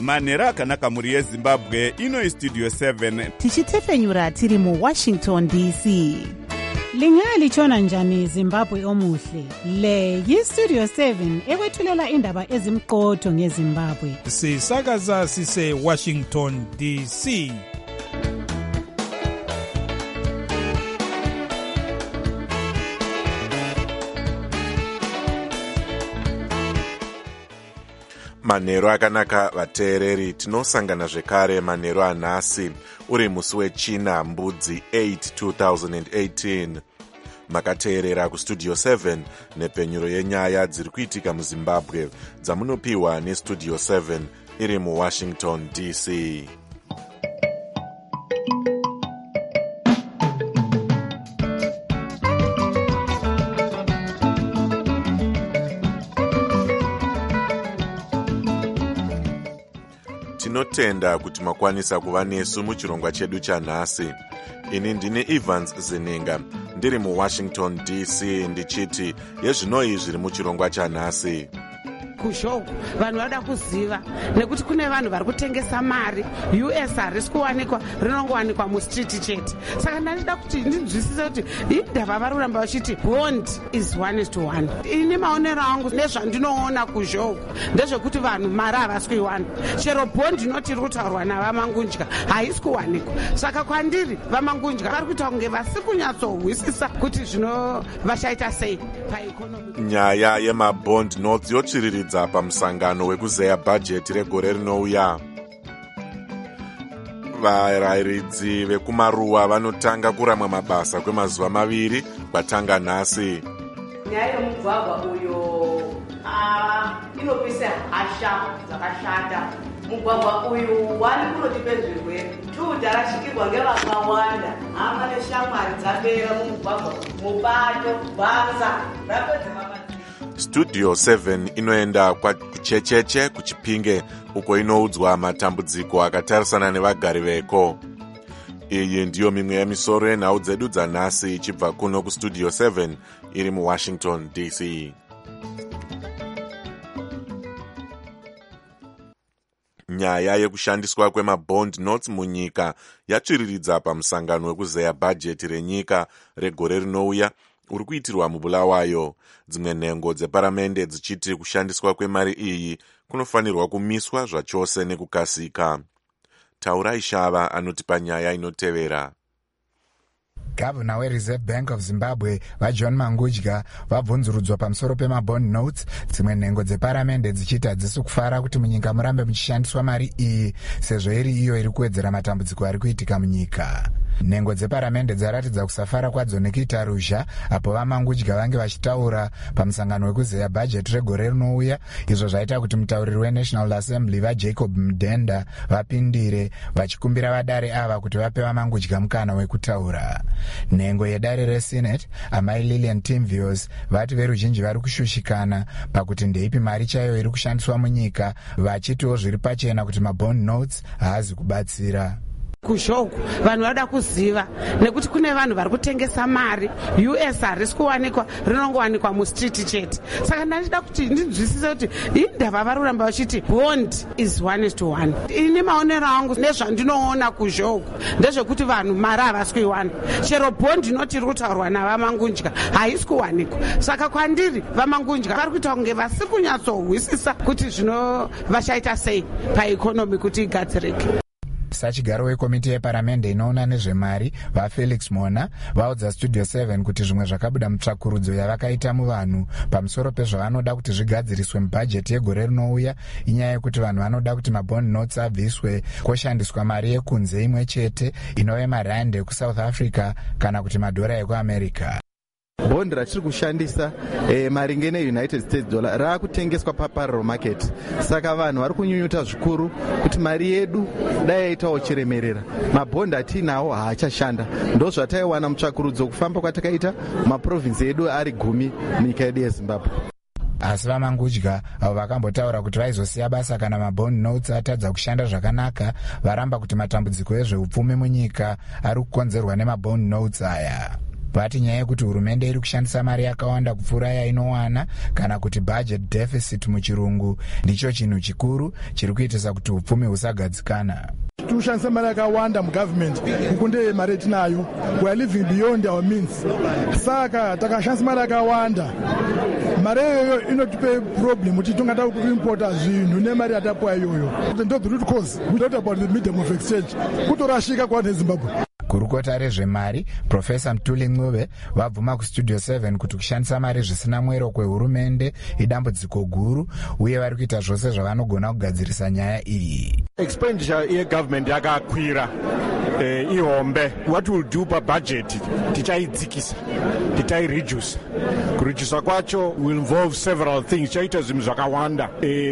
manhero akanaka mhuri yezimbabwe. Ino istudio 7 tichitefenyura tiri muWashington DC. Lingalitshona njani Zimbabwe omuhle? Le yistudio 7 ekwethulela indaba ezimqotho ngeZimbabwe. Sisakaza sise Washington DC. Manhero akanaka vateereri, tinosangana zvekare manhero anhasi uri musi wechina mbudzi 8 2018. Makateerera kustudio 7 nepfenyuro yenyaya dziri kuitika muZimbabwe dzamunopiwa nestudio 7 iri muWashington DC. Tinotenda kuti makwanisa kuva nesu muchirongwa chedu chanhasi. Ini ndini Evans Zininga, ndiri muWashington DC ndichiti yezvinoi zviri muchirongwa chanhasi. Kushoko vanhu vada kuziva nekuti kune vanhu vari kutengesa mari. US harisi kuwanikwa, rinongowanikwa mustreet chete. Saka ndanoda kuti ndinzwisise kuti indava vari kuramba vachiti bond is 1:1. Ini maonero angu nezvandinoona kushoko ndezvekuti vanhu mari havasi kuiwana. Chero bond inoti iri kutaurwa navamangunja haisi kuwanikwa. Saka kwandiri vamangunja vari kuita kunge vasi kunyatsohwisisa kuti zvino vachaita sei paekonomi. Nyaya yemabond notes yochiriridza pamusangano wekuzeya bhajeti regore rinouya. Varayiridzi vekumaruwa vanotanga kuramwa mabasa kwemazuva 2 kwatanga nhasi. Nyaya yemugwagwa uyo inopisa hasha dzakashata. Mugwagwa uyu wari kunotipedzerwe 2 darashikirwa ngevakawanda. Hama neshamwari dzapera mumugwagwa mubato basa rapedza. Studio 7 inoenda kuchecheche kuchipinge uko inoudzwa matambudziko akatarisana nevagari veko. Iyi ndiyo mimwe yemisoro yenhau dzedu dzanhasi ichibva kuno kustudio 7 iri muWashington DC. Nyaya yekushandiswa kwemabond notes munyika yatsviriridza pamusangano wekuzeya bhajeti renyika regore rinouya uri kuitirwa muBulawayo. Dzimwe nhengo dzeparamende dzichiti kushandiswa kwemari iyi kunofanirwa kumiswa zvachose nekukasika. Taurai Shava anotipa nyaya inotevera. Governor weReserve Bank of Zimbabwe vaJohn Mangudya vabvunzurudzwa pamusoro pemabond notes. Dzimwe nhengo dzeparamende dzichiti hadzisi kufara kuti munyika murambe muchishandiswa mari iyi sezvo iri iyo iri kuwedzera matambudziko ari kuitika munyika. Nhengo dzeparamende dzaratidza kusafara kwadzo nekuita ruzha apo vaMangudya vange vachitaura pamusangano wekuzeya bhajeti regore rinouya. Izvo zvaita kuti mutauriri weNational Assembly vaJacob Mdenda vapindire vachikumbira vadare ava kuti vape vaMangudya mukana wekutaura. Nhengo yedare reSenate amai Lillian Timvios vati veruzhinji vari kushushikana pakuti ndeipi mari chaiyo iri kushandiswa munyika, vachitiwo zviri pachena kuti mabond notes haazi kubatsira. Kushoko vanhu vada kuziva nekuti kune vanhu vari kutengesa mari. US harisi kuwanikwa, rinongowanikwa mustreet chete. Saka ndanoda kuti ndinzwisise kuti indava vari kuramba vachiti bond is 1:1. Ini maonero angu nezvandinoona kushoko ndezvekuti vanhu mari havasi kuiwana. Chero bond inoti iri kutaurwa navamangunja haisi kuwanikwa. Saka kwandiri vamangunja vari kuita kunge vasi kunyatsohwisisa kuti zvino vachaita sei paekonomi kuti igadzirike. Sachigaro wekomiti yeparamende inoona nezvemari vaFelix Mona vaudza Studio 7 kuti zvimwe zvakabuda mutsvakurudzo yavakaita muvanhu pamusoro pezvavanoda kuti zvigadziriswe mubhajeti yegore rinouya inyaya yekuti vanhu vanoda kuti mabond notes abviswe koshandiswa mari yekunze imwe chete inove marandi ekuSouth Africa kana kuti madhora ekuAmerica. Bond ratiri kushandisa maringe neUnited States dollar raakutengeswa paparallel market. Saka vanhu vari kunyunyuta zvikuru kuti mari yedu dai yaitawo chiremerera. Mabond atinawo haachashanda. Ndozvataiwana mutsvakurudzo kufamba kwatakaita maprovinsi edu ari 10 munyika yedu yeZimbabwe. Asi vaMangudya avo vakambotaura kuti vaizosiya basa kana mabond notes atadza kushanda zvakanaka, varamba kuti matambudziko ezveupfumi munyika ari kukonzerwa nemabond notes aya. vati nyaya yekuti hurumende iri kushandisa mari yakawanda kupfuura yainowana kana kuti budget deficit muchirungu ndicho chinhu chikuru chiri kuitisa kuti upfumi husagadzikana. Kushandisa mari yakawanda mugovernment ukunde mari tinayo, we are living beyond our means. Saka takashandisa mari yakawanda, mari iyoyo inotipe problem kuti tongada kuimporta zvinhu nemari yatapuwa iyoyo. Ndo the root cause we talk about the medium of exchange kutorashika kwa Zimbabwe. Gurukota rezvemari Profesa Mtuli Ncube vabvuma kustudio 7 kuti kushandisa mari zvisina mwero kwehurumende idambudziko guru uye vari kuita zvose zvavanogona kugadzirisa nyaya iyi. Expenditure yegovernment yakakwira ihombe. What we'll do pabudget tichaidzikisa, tichaireduce. Kureduce kwacho will involve several things. Chaita zvinhu zvakawanda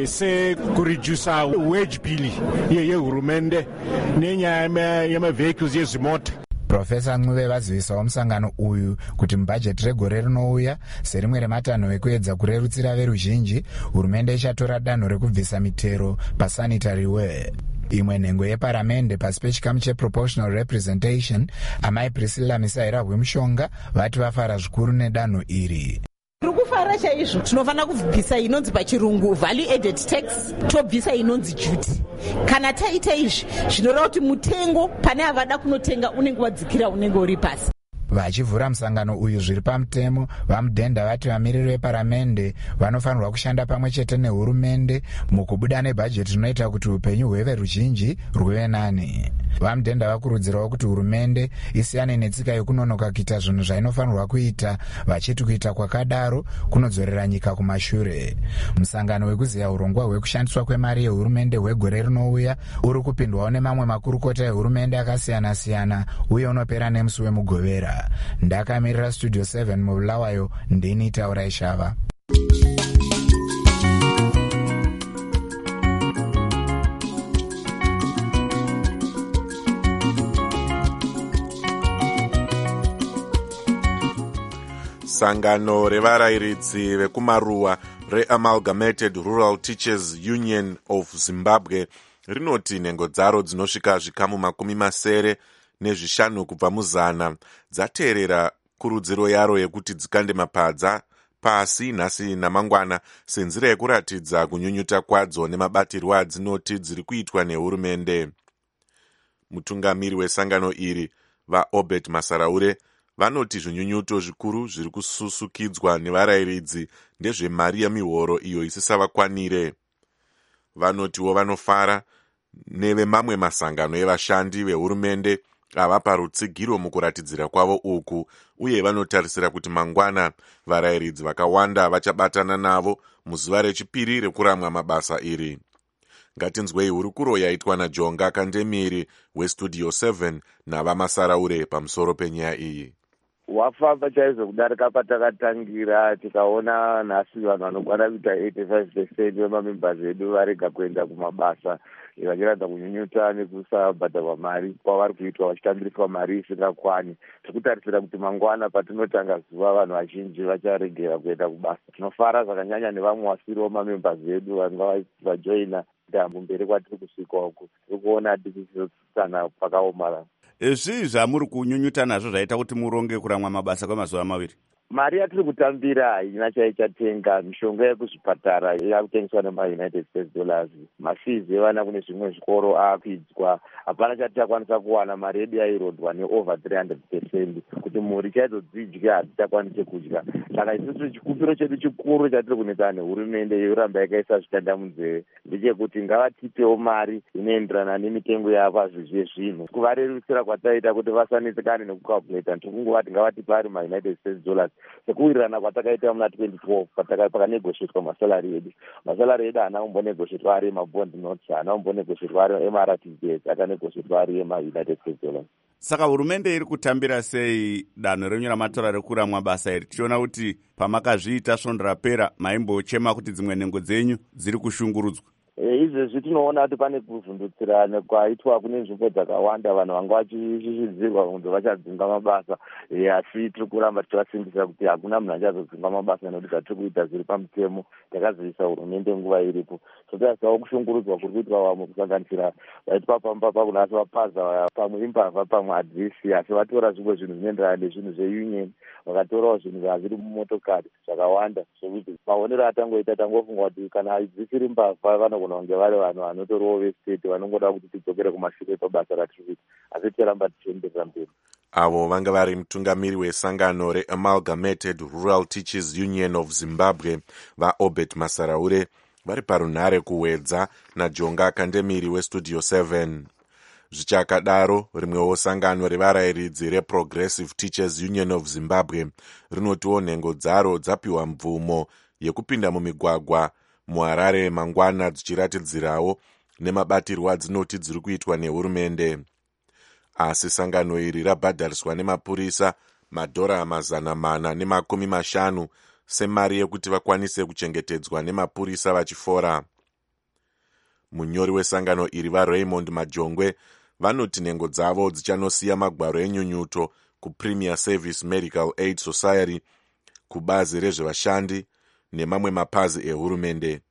sekureduce wage bill yehurumende nenyaya yemavehicles yezimota. Profesa Ncube vazivisawo musangano uyu kuti mubhajeti regore rinouya serimwe rematanho ekuedza kurerutsira veruzhinji, hurumende ichatora danho rekubvisa mitero pasanitary ware. Imwe nhengo yeparamende pasi pechikamu cheproportional representation, amai Priscilla Misairabwe Mushonga vati vafara zvikuru nedanho iri. Rukufara chaizvo tinofanira kubvisa inonzi pachirungu value added tax, tobvisa inonzi duty. Kana taita izvi zvinoreva kuti mutengo pane avada kunotenga unenge wadzikira unenge uri pasi. Vachivhura musangano uyu zviri pamutemo, vamudhenda vati vamiriri veparamende vanofanirwa kushanda pamwe chete nehurumende mukubuda nebhajeti rinoita kuti upenyu hweveruzhinji rwuve nani. Vamudhenda vakurudzirawo kuti hurumende isiyane netsika yekunonoka kuita zvinhu zvainofanirwa kuita, vachiti kuita kwakadaro kunodzorera nyika kumashure. Musangano wekuziya urongwa hwekushandiswa kwemari yehurumende hwegore rinouya uri kupindwawo nemamwe makurukota ehurumende akasiyana-siyana uye unopera nemusi wemugovera. Ndakamirira studio 7 mubulawayo, ndini Taurai Shava. Sangano revarayiridzi vekumaruwa reAmalgamated Rural Teachers Union of Zimbabwe rinoti nhengo dzaro dzinosvika zvikamu 75 kubva muzana dzateerera kurudziro yaro yekuti dzikande mapadza pasi nhasi namangwana senzira yekuratidza kunyunyuta kwadzo nemabatirwo adzinoti dziri kuitwa nehurumende. Mutungamiri wesangano iri vaObert Masaraure vanoti zvinyunyuto zvikuru zviri kususukidzwa nevarayiridzi ndezvemari yemihoro iyo isisavakwanire. Vanotiwo vanofara nevemamwe masangano evashandi vehurumende ava parutsigiro mukuratidzira kwavo uku, uye vanotarisira kuti mangwana varayiridzi vakawanda vachabatana navo muzuva rechipiri rekuramwa mabasa iri. Ngatinzwei hurukuro yaitwa naJonga Kandemiri westudio 7 navamasaraure pamusoro penyaya iyi. Wafamba chaizvo kudarika patakatangira, tikaona nhasi vanhu vanokwana kuita 85% vemamembers vedu varega kuenda kumabasa, vachiratidza kunyunyuta nekusabhadharwa mari kwavari kuitwa vachitambiriswa mari isingakwani. Tikutarisira kuti mangwana patinotanga zuva vanhu vazhinji vacharegera kuenda kubasa. Tinofara zvakanyanya nevamwe wasiriwo mamembers vedu vanga vajoina ndambo mberi kwatiri kusvika uku. Tiri kuona tisisana pakaomarara. Zvii zvamuri kunyunyuta nazvo zvaita kuti muronge kuramwa mabasa kwemazuva maviri? Mari yatiri kutambira haina chaichatenga. Mishonga yekuzvipatara yakutengeswa nemaUnited States dollars. Mafizi evana kune zvimwe zvikoro akwidzwa. Hapana chati takwanisa kuwana. Mari yedu yairondwa neover 300%. Kuti mhuri chaizodzidya hatichakwanise kudya. Saka isusu chikumbiro chedu chikuru chatiri kunetsa nehurumende yoramba yakaisa zvitanda munzeve ndechekuti ngavatipewo mari inoenderana nemitengo yapazvizve zvinhu. Kuvarerutsira kwataita kuti vasanetsekane nekukalkulata, tikungovati ngavatipe ari maUnited States dollars. Sekuwirirana kwatakaita muna 2012 pakanegoshetwa masalari edu. Masalari edu haana kumbonegoshetwa ari emabond notes, haana kumbonegoshetwa ari emaRTGS, akanegoshetwa ari emaUnited States dollars. Saka hurumende iri kutambira sei danho renyu ramatora rekuramwa basa iri? Tichiona kuti pamakazviita svondo rapera maimbochema kuti dzimwe nhengo dzenyu dziri kushungurudzwa. izvezvi tinoona kuti pane kuvhundutsirana kwaitwa kune nzvimbo dzakawanda, vanhu vanga vachishishidzirwa kunzi vachadzinga mabasa, asi tiri kuramba tichivasimbisa kuti hakuna munhu achazodzinga mabasa nekuti zvatiri kuita zviri pamutemo. Takazivisa hurumende nguva iripo. Totasiwawo kushungurudzwa kuri kuitwa vamwe kusanganisira vaitwa pambapa kuna vapaza pamwe imbavha pamwe adhisi, asi vatora zvimwe zvinhu zvinoenderana nezvinhu zveunion, vakatorawo zvinhu zvazviri mumotokari zvakawanda, zvokuti maonero atangoita tangofunga kuti kana dzisiri mbavha vanogona kunge vari vanhu vanotoriwo vestate vanongoda kuti tidzokere kumashure pabasa ratiri kuita, asi tiramba tichienderera mberi. Avo vanga vari mutungamiri wesangano reAmalgamated Rural Teachers Union of Zimbabwe vaObert Masaraure vari parunhare kuwedza naJonga Kandemiri weStudio 7. Zvichakadaro, rimwewo sangano revarayiridzi reProgressive Teachers Union of Zimbabwe rinotiwo nhengo dzaro dzapiwa mvumo yekupinda mumigwagwa muHarare mangwana dzichiratidzirawo nemabatirwo adzinoti dziri kuitwa nehurumende. Asi sangano iri rabhadhariswa nemapurisa madhora 450 semari yekuti vakwanise kuchengetedzwa nemapurisa vachifora. Munyori wesangano iri vaRaymond Majongwe vanoti nhengo dzavo dzichanosiya magwaro enyunyuto kuPremier Service Medical Aid Society, kubazi rezvevashandi nemamwe mapazi ehurumende.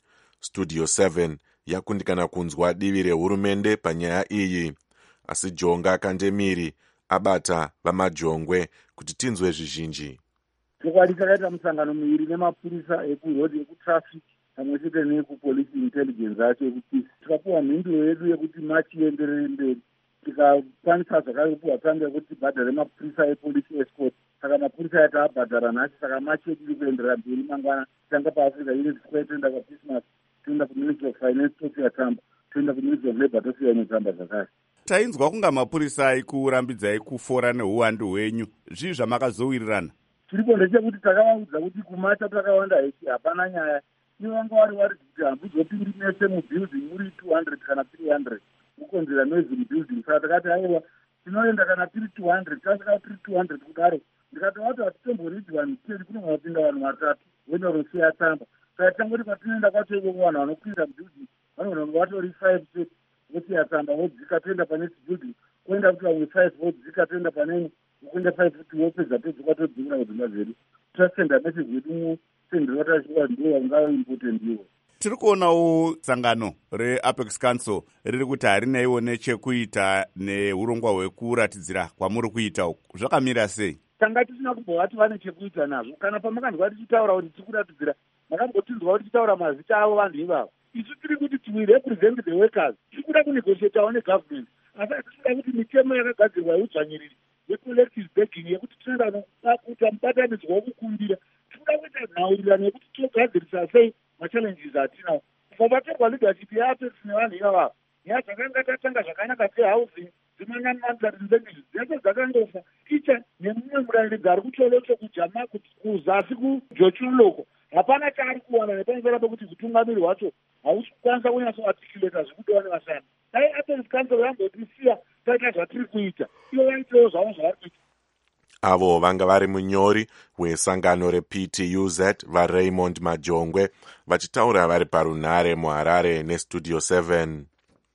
Studio 7 yakundikana kunzwa divi rehurumende panyaya iyi, asi Jonga Kandemiri abata vamajongwe kuti tinzwe zvizhinji. Chokwadi takaita musangano miviri nemapurisa ekurodi ekutraffic pamwe chete nekupolice intelligence acho ekuti tikapuwa mhinduro yedu yekuti machienderere mberi, tikakwanisa zvakare kupuwa tsamba yekuti bhadhare mapurisa epolice escort. Saka mapurisa yataabhadhara nhasi, saka machi yedu kuenderera mberi mangwana tanga paAfrica Unity Square, toenda kwaChristmas, toenda kuMinistry of Finance tosiya tsamba, toenda kuMinistry of Labour tosiya imwe tsamba zvakare. Tainzwa kunga mapurisa aikurambidzai kufora neuwandu hwenyu, zvii zvamakazowirirana? Tiripo ndechekuti takavaudza kuti kumata takawanda hechi hapana nyaya. Ivo vanga vari kuti hambuzopindi mese mubuilding muri 200 kana 300 kukonzera noise mubuilding. Saka takati aiwa tinoenda kana tiri 200, tasvika tiri 200 kudaro. Ndikatovati hatitomboridzi vanhu 10, kunogona kupinda vanhu 3 wenorosiya tsamba. Saka tangoti patinoenda kwacho iko vanhu vanokwira mubuilding vanogona kunge vatori 5 chete vosiya tsamba vodzika toenda pane building, kuenda kuti vamwe 5 vodzika toenda pane kuenda 5 kuti wopedza todzoka todzingura kudzimba zvedu. Tasenda message yedu sendero tashuwa ndiwo wanga important iwo. Tiri kuonawo sangano reApex Council riri kuti harinaiwo nechekuita neurongwa hwekuratidzira kwamuri kuita uku. Zvakamira sei? Tanga tisina kumbovati vane chekuita nazvo. Kana pamakanzwa tichitaura kuti tiri kuratidzira, makambotinzwa kuti tichitaura mazita avo vanhu ivavo. Isu tiri kuti we represent the workers. Tiri kuda kunegotiatawo negovernment. Asi tiri kuti mitemo yakagadzirwa yeudzvanyiriri yecollective bargaining yekuti tinoda kuita mubatanidzwa wokukumbira. Tinoda kuita nhaurirano yekuti togadzirisa sei machallenges atinawo. Kuvatorwa leadership yeApex nevanhu ivavo, nyaya dzakanga tatanga zvakanaka sehousing, dzimanyamanzarin services dzese dzakangofa. Icha nemumwe murairidzi ari kucholocho kujama kuzasi kujochuloko, hapana chaari kuwana nepamusoro pekuti utungamiri hwacho hausi kukwanisa kunyatsoarticulata zvikudiwa nevashandi. Dai Apex Council yambotisiya taita zvatiri kuita, ivo vaitewo zvavo zvavari kuita. Avo vanga vari munyori wesangano rePTUZ vaRaymond Majongwe vachitaura vari parunhare muHarare neStudio 7.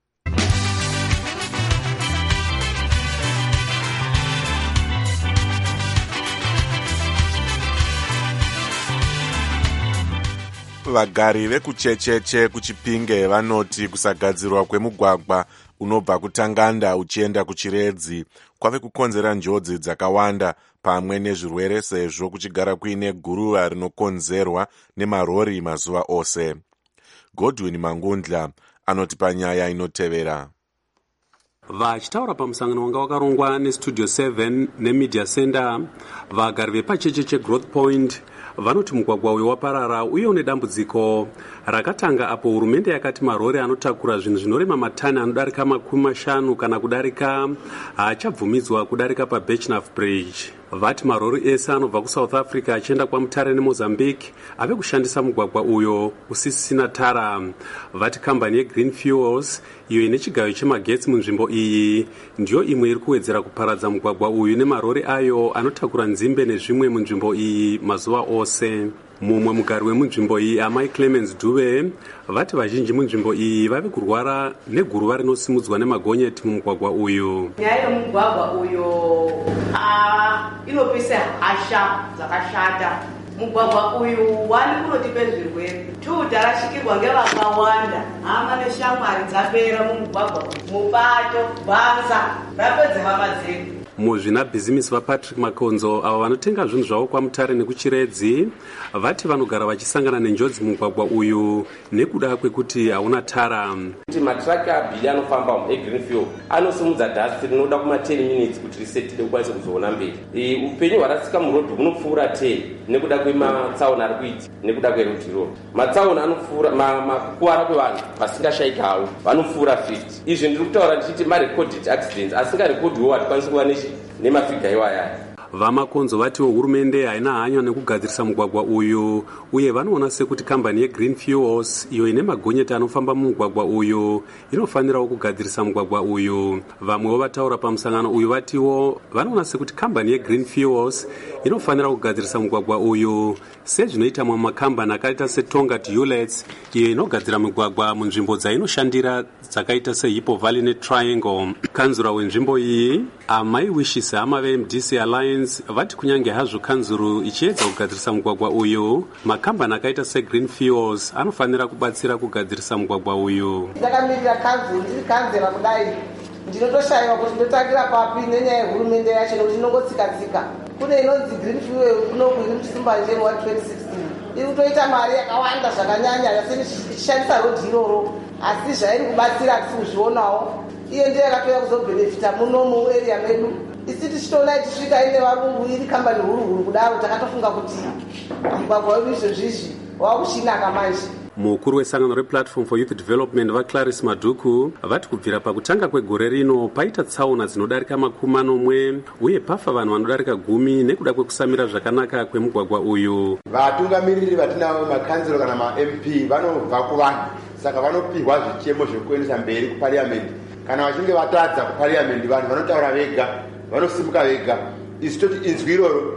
Vagari vekuchecheche kuChipinge vanoti kusagadzirwa kwemugwagwa unobva kuTanganda uchienda kuChiredzi kwave kukonzera njodzi dzakawanda pamwe nezvirwere, sezvo kuchigara kuine guruva rinokonzerwa nemarori mazuva ose. Godwin Mangundla anoti panyaya inotevera. Vachitaura pamusangano wanga wakarongwa neStudio 7 neMedia Center, vagari vepachecheche Growth Point vanoti mugwagwa uyu waparara uye une dambudziko rakatanga apo hurumende yakati marori anotakura zvinhu zvinorema matani anodarika 50 kana kudarika haachabvumidzwa kudarika paBechnaf Bridge. Vati marori ese anobva kuSouth Africa achienda kwaMutare neMozambique ave kushandisa mugwagwa uyo usisina tara. Vati kambani yeGreen Fuels iyo ine chigayo chemagetsi munzvimbo iyi ndiyo imwe iri kuwedzera kuparadza mugwagwa uyu nemarori ayo anotakura nzimbe nezvimwe munzvimbo iyi mazuva ose. mumwe mugari wemunzvimbo iyi amai Clemens Dube vati vazhinji munzvimbo iyi vave kurwara neguruva rinosimudzwa nemagonyeti mumugwagwa uyu. Nyaya yemugwagwa uyu inopisa hasha dzakashata. Mugwagwa uyu wani kunotipe zvirwere. 2 tarashikirwa ngevakawanda. Hama neshamwari dzapera mumugwagwa, mupato, bhanza, rapedza hama dzedu. Muzvinabhizimisi vaPatrick Makonzo ava vanotenga zvinhu zvavo kwaMutare nekuChiredzi vati vanogara vachisangana nenjodzi mumugwagwa uyu nekuda kwekuti hauna tara. Kuti matraki abhili anofamba eGreenfield anosimudza dhasti rinoda kuma10 minutes kuti risetire ukwanise kuzoona mberi. Upenyu hwarasika murodhi hunopfuura 10 nekuda kwematsaona ari kuitika nekuda kwerudhiro. Matsaona anopfuura makuwara kwevanhu vasingashayika havo vanopfuura 50. Izvi ndiri kutaura ndichiti marecorded accidents asingarekodhiwo hatikwanisi kuva nemafiga iwaya. VaMakonzo vatiwo hurumende haina hanya nekugadzirisa mugwagwa uyu uye vanoona sekuti kambani yeGreen Fuels iyo ine magonyeti anofamba mumugwagwa uyu inofanirawo kugadzirisa mugwagwa uyu. Vamwewo vataura pamusangano uyu vatiwo vanoona sekuti kambani yeGreen Fuels inofanira kugadzirisa mugwagwa uyu sezvinoita mamwe makambani akaita seTonga Ulets iyo inogadzira mugwagwa munzvimbo dzainoshandira dzakaita seHippo Valley neTriangle. Kanzura wenzvimbo iyi amai Wishes hama veMDC Alliance vati kunyange hazvo kanzuru ichiedza kugadzirisa mugwagwa uyu, makambani akaita seGreen Fuels anofanira kubatsira kugadzirisa mugwagwa uyu. Ndakamirira kanzuru ndiri kanzera kudai ndinotoshayiwa kuti ndotangira papi nenyaya yehurumende yacho nekuti inongotsika-tsika. Kune inonzi Green Fuel kunoku iri muChisimbanje wa 2016 iri kutoita mari yakawanda zvakanyanya sichishandisa rodhi iroro, asi zvairi kubatsira hatisi kuzvionawo. Iye ndiye yakapera kuzobhenefita muno muarea medu. Isi tichitoona tichisvika ine varungu iri kambani huru kudaro takatofunga kuti mugwagwa wedu izvozvizvi wakushinaka manje. Mukuru wesangano rePlatform for Youth Development vaClarice Maduku vati kubvira pakutanga kwegore rino paita tsaona dzinodarika 40 uye pafa vanhu vanodarika 10 nekuda kwekusamira zvakanaka kwemugwagwa uyu. Vatungamiriri vatinavo makanzelo kana maMP vanobva kuvanhu, saka vanopihwa zvichemo zvekuendesa mberi kupariamendi. Kana vachinge vatadza kupariamendi vanhu vanotaura vega, vanosimuka vega. Isi toti inzwi iroro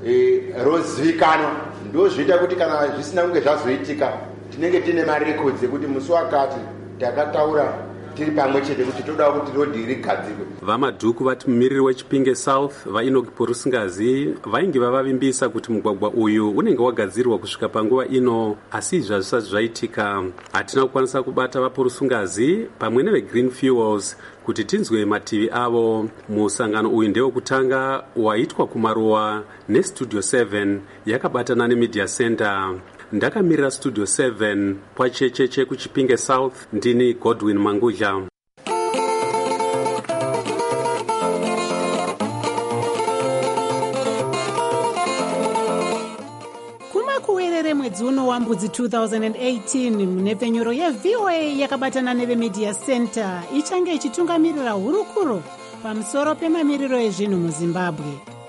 rozivikanwa ndozvinoita kuti kana zvisina kunge zvazoitika tinenge tine marecords ekuti musi wakati takataura tiri pamwe chete kuti toda kuti rodhi rigadzirwe. VaMaduku vati mumiriri weChipinge South vaEnoch Porusingazi vainge vavavimbisa kuti mugwagwa uyu unenge wagadzirwa kusvika panguva ino, asi izvi hazvisati zvaitika. Hatina kukwanisa kubata vaPorusingazi pamwe neveGreen Fuels kuti tinzwe mativi avo. Musangano uyu ndewekutanga waitwa kumaruwa neStudio 7 yakabatana neMedia Center. Ndakamirira Studio 7 pachecheche kuChipinge South, ndini Godwin Mangudla. Kumakuwerere mwedzi uno wambudzi 2018 nepfenyuro yeVOA yakabatana neveMedia Center ichange ichitungamirira hurukuro pamusoro pemamiriro ezvinhu muZimbabwe.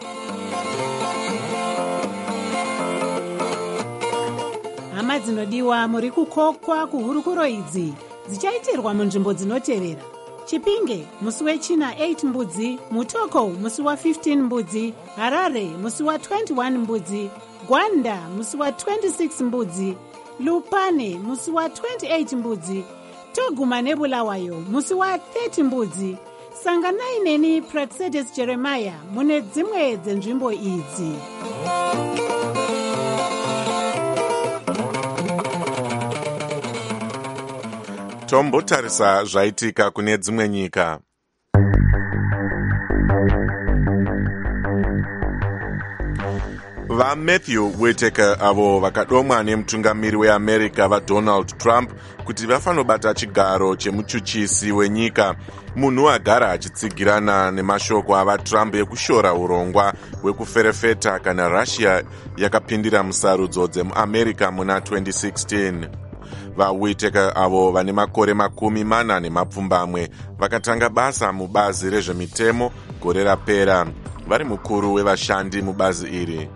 Hama dzinodiwa, muri kukokwa kuhurukuro idzi dzichaitirwa munzvimbo dzinotevera: Chipinge musi wechina 8 mbudzi, Mutoko musi wa15 mbudzi, Harare musi wa21 mbudzi, Gwanda musi wa26 mbudzi, Lupane musi wa28 mbudzi, Toguma neBulawayo musi wa30 mbudzi. Sanganai neni Praxedes Jeremiah mune dzimwe dzenzvimbo idzi. Tombotarisa zvaitika kune dzimwe nyika. VaMatthew Whitaker avo vakadomwa nemutungamiri weAmerica vaDonald Trump kuti vafanobata chigaro chemuchuchisi wenyika, munhu agara achitsigirana nemashoko avaTrump ekushora urongwa hwekuferefeta kana Russia yakapindira musarudzo dzemuAmerica muna 2016. VaWhitaker avo vane makore 40 vakatanga basa mubazi rezvemitemo gore rapera, vari mukuru wevashandi mubazi iri.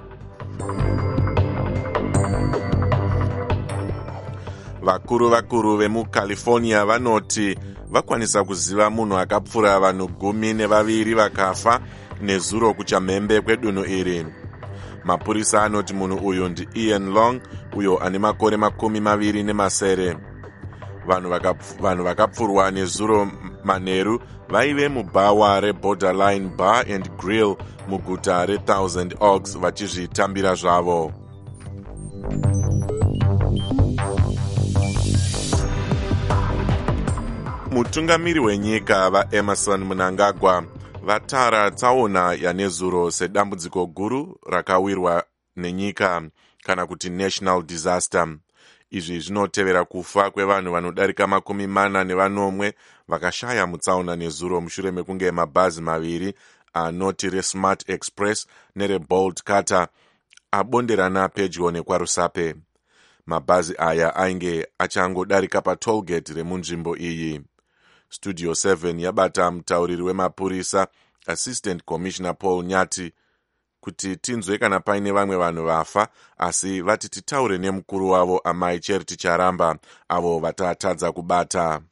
Vakuru vemuCalifornia vanoti vakwanisa kuziva munhu akapfura vanhu 12 vakafa nezuro kuchamhembe kwedunhu iri. Mapurisa anoti munhu uyu ndiIan Long, uyo ane makore 27. Vanhu vakapfurwa nezuro manheru vaive mubhawa reBorderline Bar and Grill muguta reThousand Oaks vachizvitambira zvavo. Mutungamiri wenyika vaEmerson Mnangagwa vatara tsaona yanezuro sedambudziko guru rakawirwa nenyika kana kuti national disaster. Izvi zvinotevera kufa kwevanhu vanodarika 40 vakashaya mutsaona nezuro mushure mekunge mabhazi maviri anoti reSmart Express nereBolt Cutter abonderana pedyo nekwaRusape. Mabhazi aya ainge achangodarika patollgate remunzvimbo iyi. Studio 7 yabata mutauriri wemapurisa Assistant Commissioner Paul Nyati kuti tinzwe kana paine vamwe vanhu vafa, asi vati titaure nemukuru wavo Amai Charity Charamba avo vatatadza kubata.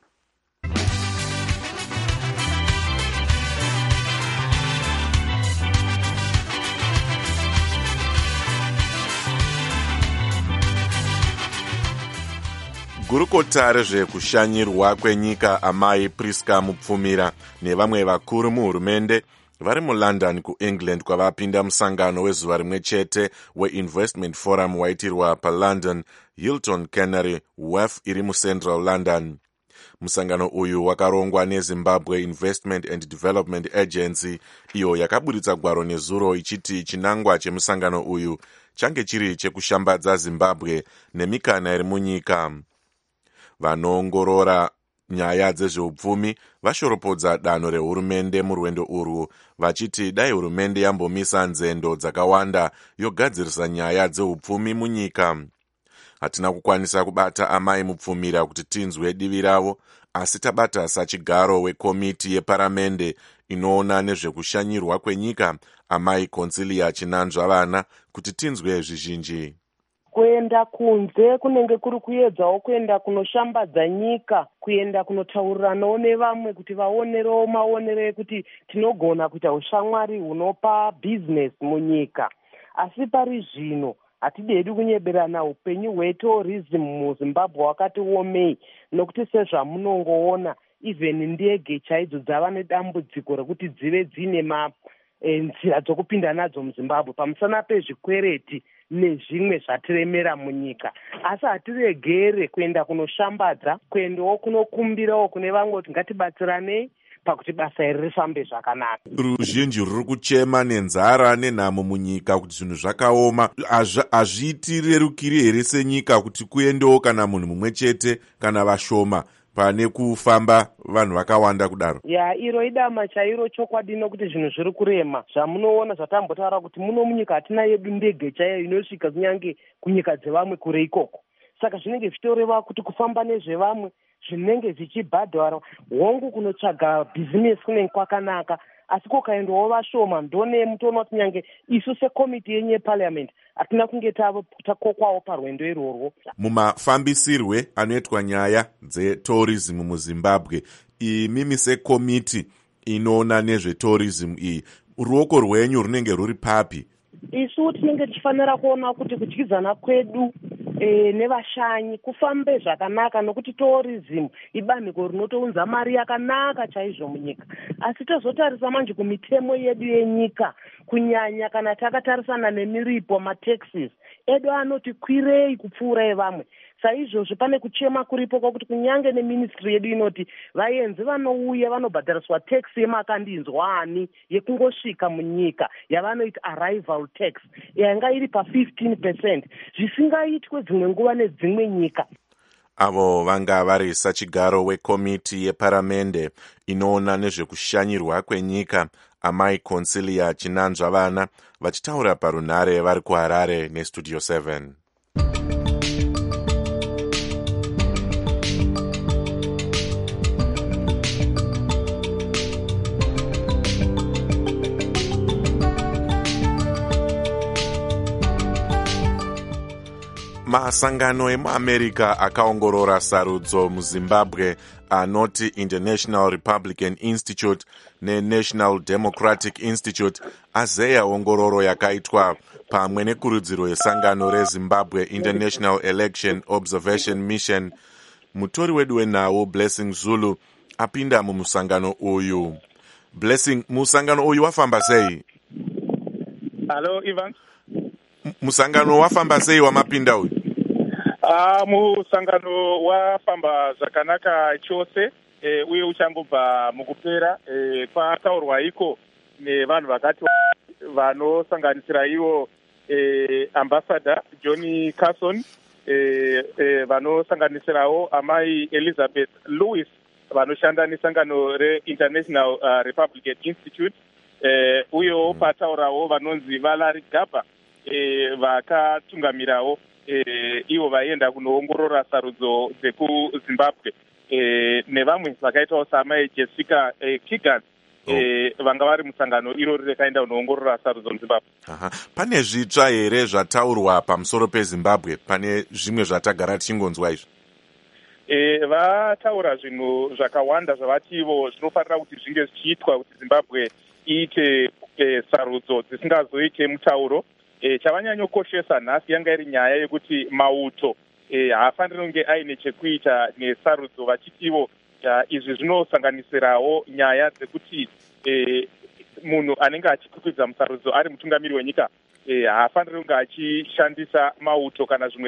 Gurukota rezvekushanyirwa kwenyika Amai Priska Mupfumira nevamwe vakuru muhurumende vari muLondon kuEngland kwavapinda musangano wezuva rimwe chete weInvestment Forum waitirwa paLondon Hilton Canary Wharf iri muCentral London. Musangano uyu wakarongwa neZimbabwe Investment and Development Agency, iyo yakaburitsa gwaro nezuro ichiti chinangwa chemusangano uyu change chiri chekushambadza Zimbabwe nemikana iri munyika. Vanoongorora nyaya dzezveupfumi vashoropodza danho rehurumende murwendo urwu vachiti dai hurumende yambomisa nzendo dzakawanda yogadzirisa nyaya dzeupfumi munyika. Hatina kukwanisa kubata Amai Mupfumira kuti tinzwe divi ravo, asi tabata sachigaro wekomiti yeparamende inoona nezvekushanyirwa kwenyika Amai Consilia Chinanzva Vana kuti tinzwe zvizhinji. Kuenda kunze kunenge kuri kuedzawo kuenda kunoshambadza nyika, kuenda kunotauriranawo nevamwe kuti vaonerewo maonero ekuti tinogona kuita ushamwari hunopa bhizinesi munyika. Asi pari zvino hatidedi kunyeberana upenyu hwetourism muZimbabwe wakati omei, nokuti sezvamunongoona even ndege chaidzo dzava nedambudziko rekuti dzive dzine nzira dzokupinda nadzo muZimbabwe pamusana pezvikwereti nezvimwe zvatiremera munyika. Asi hatiregere kuenda kunoshambadza, kuendawo kunokumbirawo kune vamwe kuti ngatibatsiranei pakuti basa iri rifambe zvakanaka. Ruzhinji ruri kuchema nenzara nenhamo munyika kuti zvinhu zvakaoma. Hazviiti rerukiri here senyika kuti kuendewo kana munhu mumwe chete kana vashoma pane kufamba vanhu vakawanda kudaro? Iro idama chairo chokwadi, nokuti zvinhu zviri kurema. Zvamunoona zvatambotaura kuti muno munyika hatina yedu ndege chaiyo inosvika kunyange kunyika dzevamwe kure ikoko. Saka zvinenge zvitoreva kuti kufamba nezvevamwe zvinenge zvichibhadhara hongu kunotsvaga bhizinesi kunenge kwakanaka, asi kukaendawo vashoma ndone mutoona kuti nyange isu sekomiti yenyu yeparliament hatina kunge takokwawo parwendo irworwo. Mumafambisirwe anoitwa nyaya dzetourism muZimbabwe, imimi sekomiti inoona nezvetourism iyi, ruoko rwenyu runenge ruri papi? Isu tinenge tichifanira kuona kuti kudyidzana kwedu nevashanyi kufambe zvakanaka, nokuti tourism ibanhiko rinotounza mari yakanaka chaizvo munyika. Asi tozotarisa manje kumitemo yedu yenyika, kunyanya kana takatarisana nemiripo, mataxes edu anoti kwirei kupfuura evamwe. Saizvozvo pane kuchema kuripo kwakuti kunyange neministry yedu inoti vaenzi vanouya vanobhadhariswa tax yemakandinzwani yekungosvika munyika yavanoita arrival tax yanga iri pa15%, zvisingaitwe dzimwe nguva nedzimwe nyika. Avo vanga vari sachigaro wekomiti yeparamende inoona nezvekushanyirwa kwenyika Amai Consilia Chinanzva Vana vachitaura parunhare vari kuHarare neStudio 7. Masangano emuAmerica akaongorora sarudzo muZimbabwe anoti International Republican Institute neNational Democratic Institute azeya ongororo yakaitwa pamwe nekurudziro yesangano reZimbabwe International Election Observation Mission. Mutori wedu wenhau Blessing Zulu apinda mumusangano uyu. Blessing, musangano uyu wafamba sei? Hello, Ivan. Musangano wafamba sei wamapinda uyu? Musangano wafamba zvakanaka chose, uye uchangobva mukupera. Kwataurwa iko nevanhu vakati vanosanganisira ivo ambassador Johnny Carson, vanosanganisirawo amai Elizabeth Lewis vanoshanda nesangano reInternational Republican Institute, uyewo pataurawo vanonzi Valerie Gaba vakatungamirawo ivo vaenda kunoongorora sarudzo dzekuZimbabwe, nevamwe vakaitawo samai Jessica Kigan vanga vari musangano irori rekaenda kunoongorora sarudzo muZimbabwe. Pane zvitsva here zvataurwa pamusoro peZimbabwe? Pane zvimwe zvatagara tichingonzwa izvo? Vataura zvinhu zvakawanda zvavati ivo zvinofanira kuti zvinge zvichiitwa kuti Zimbabwe iite sarudzo dzisingazoite mutauro. Chavanyanyokoshesa nhasi yanga iri nyaya yekuti mauto haafaniri kunge aine chekuita nesarudzo, vachiti ivo izvi zvinosanganisirawo nyaya dzekuti munhu anenge achikwikwidza musarudzo ari mutungamiri wenyika haafaniri kunge achishandisa mauto kana zvimwe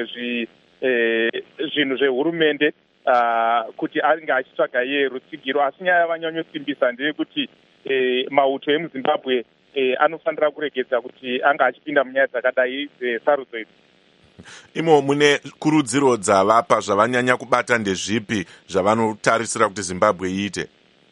zvinhu zvehurumende kuti ange achitsvaga iye rutsigiro. Asi nyaya yavanyanyosimbisa ndeyekuti mauto emuZimbabwe anofanira kuregedza kuti anga achipinda munyaya dzakadai dzesarudzo idzi. Imo mune kurudziro dzavapa zvavanyanya kubata ndezvipi zvavanotarisira kuti Zimbabwe iite?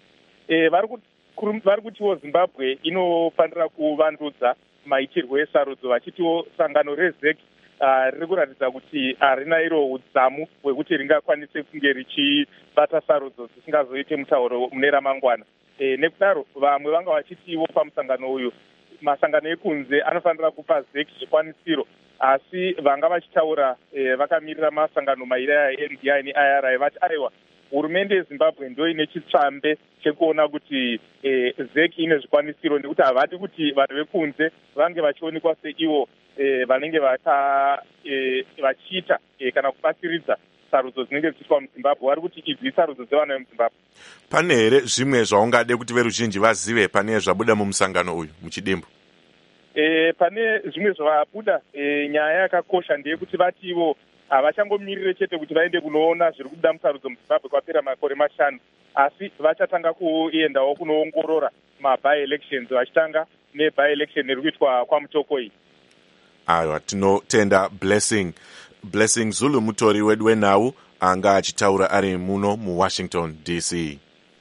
Vari kutiwo Zimbabwe inofanira kuvandudza maitirwo esarudzo, vachitiwo sangano reZEC riri kuratidza kuti harina iro udzamu hwekuti ringakwanise kunge richibata sarudzo dzisingazoite mutauro mune ramangwana. Nekudaro vamwe vanga vachitiwo pamusangano uyu masangano ekunze anofanira kupa ZEC zvikwanisiro, asi vanga vachitaura vakamirira masangano mairi eNDI neIRI vati aiwa, hurumende yeZimbabwe ndo ine chitsvambe chekuona kuti ZEC ine zvikwanisiro, nekuti havadi kuti vanhu vekunze vange vachionekwa seivo vanenge vachiita kana kubatsiridza sarudzo dzinenge dzichiitwa muZimbabwe. Vari kuti idzi sarudzo dzevana vemuZimbabwe. Pane here zvimwe zvaungade kuti veruzhinji vazive pane zvabuda mumusangano uyu muchidimbu? Pane zvimwe zvabuda. Nyaya yakakosha ndeyekuti vati ivo havachangomirire chete kuti vaende kunoona zviri kubuda musarudzo muZimbabwe kwapera makore 5, asi vachatanga kuendawo kunoongorora maby-elections, vachitanga neby-election iri kuitwa kwaMutokoi. Aiwa, tinotenda Blessing Zulu, mutori wedu wenhau, anga achitaura ari muno muWashington DC.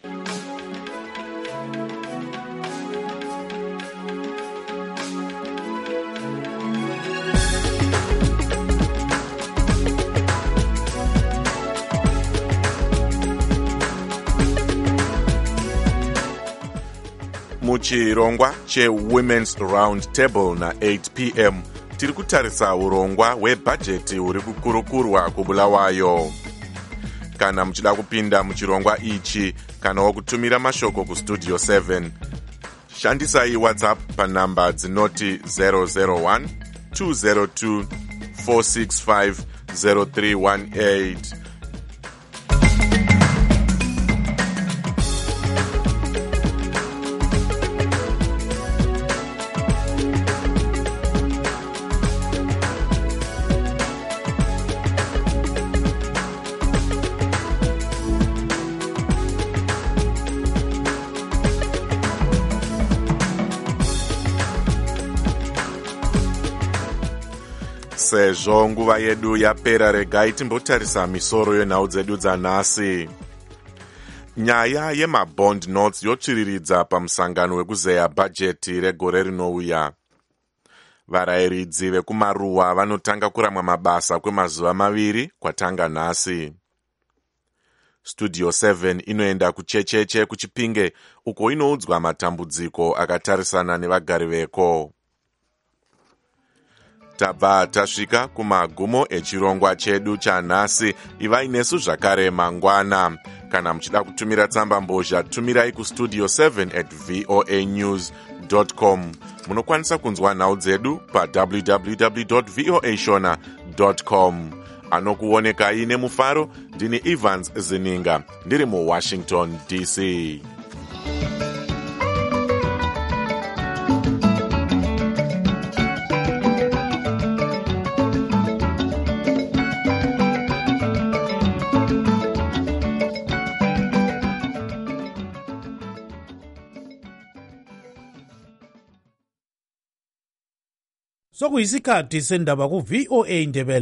Muchirongwa cheWomen's Round Table na8 p.m. tiri kutarisa urongwa hwebhajeti huri kukurukurwa kuBulawayo. Kana muchida kupinda muchirongwa ichi kana kutumira mashoko kustudio 7, shandisai WhatsApp panhamba dzinoti 001 202 465 0318. Sezvo nguva yedu yapera, regai timbotarisa misoro yenhau dzedu dzanhasi. Nyaya yemabond notes yotsviriridza pamusangano wekuzeya bhajeti regore rinouya. Varayiridzi vekumaruwa vanotanga kuramwa mabasa kwemazuva 2 kwatanga nhasi. Studio 7 inoenda kuchecheche kuChipinge uko inoudzwa matambudziko akatarisana nevagari veko. Tabva tasvika kumagumo echirongwa chedu chanhasi. Ivai nesu zvakare mangwana. Kana muchida kutumira tsamba mbozha, tumirai kustudio 7@voanews.com. Munokwanisa kunzwa nhau dzedu pa www.voashona.com. Anokuonekai nemufaro ndini Evans Zininga ndiri muWashington DC. Sokuyisikhathi sendaba ku VOA Ndebele.